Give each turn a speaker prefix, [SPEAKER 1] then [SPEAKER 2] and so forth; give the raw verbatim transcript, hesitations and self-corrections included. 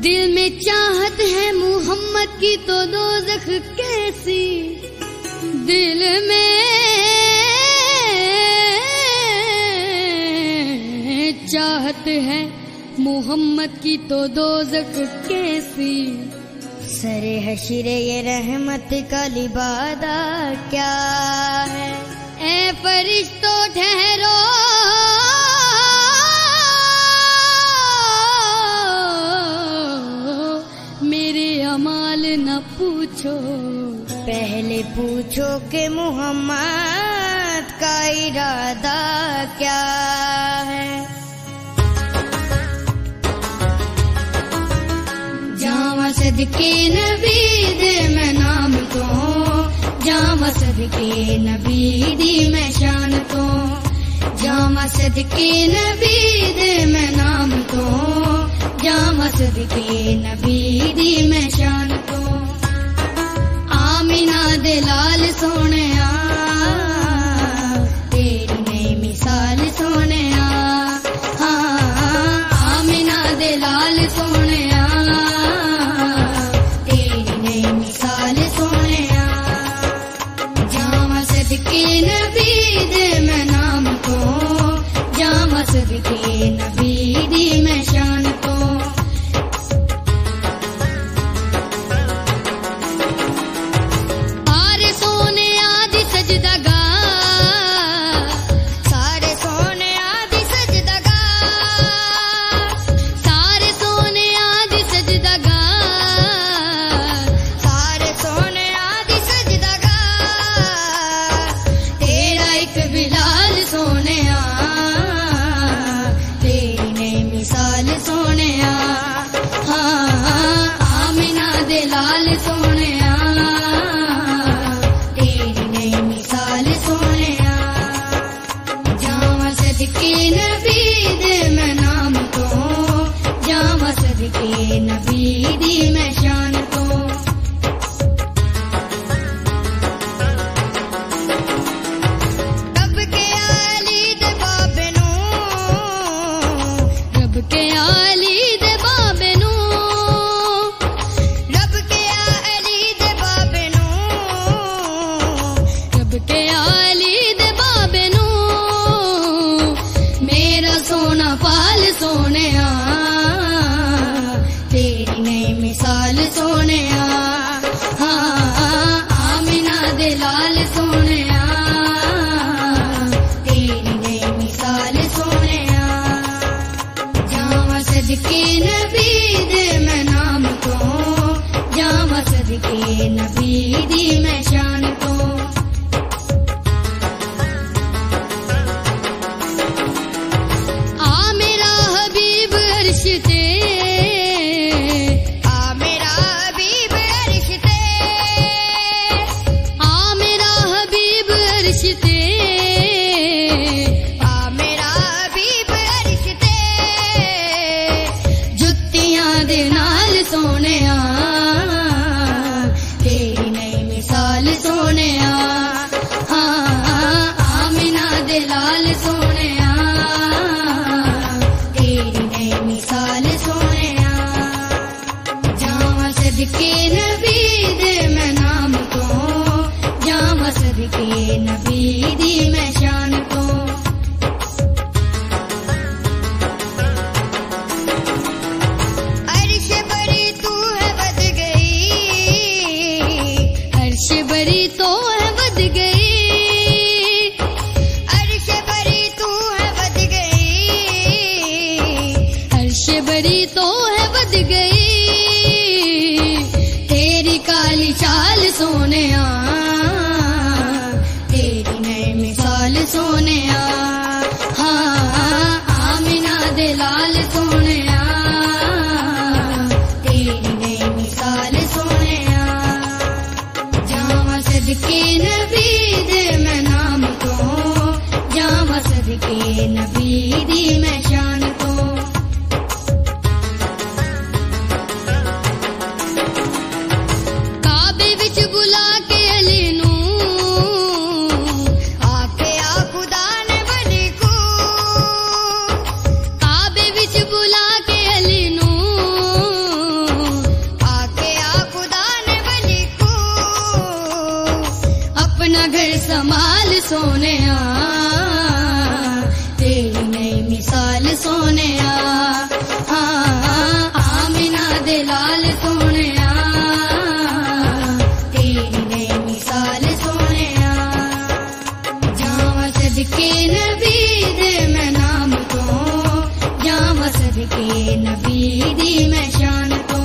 [SPEAKER 1] दिल में चाहत है मोहम्मद की तो दोज़ख कैसी, दिल में चाहत है मोहम्मद की तो दोज़ख कैसी।
[SPEAKER 2] सरे हशीरे ये रहमत का लिबादा क्या है,
[SPEAKER 1] ए फरिश्तों ठहरो मेरे अमाल न पूछो,
[SPEAKER 2] पहले पूछो कि मोहम्मद का इरादा क्या है।
[SPEAKER 1] जावा सदके नबी दे मैं नाम तो, जावा सदके नबी दी मैं शान तो, जावा सदके नबी दे मैं नाम तो, जावा सदके नबी दी मैं शान तो। आमिना दे लाल सोहणिया तेरी नई मिसाल सोहणिया, हाँ आमिना दे लाल सोहणिया तेरी नई मिसाल सोहणिया। जावा सदके नबी दे मैं नाम तो, जावा सदके नबी दी मैं शान तो। नबी दी मैं शान तो। सोने तेरी नई मिसाल सोने आमिना दे लाल सोने तेरी नई मिसाल सोने जावा सदके नबी दे मैं नाम तो जावा सदके नबी दी मैं शान तो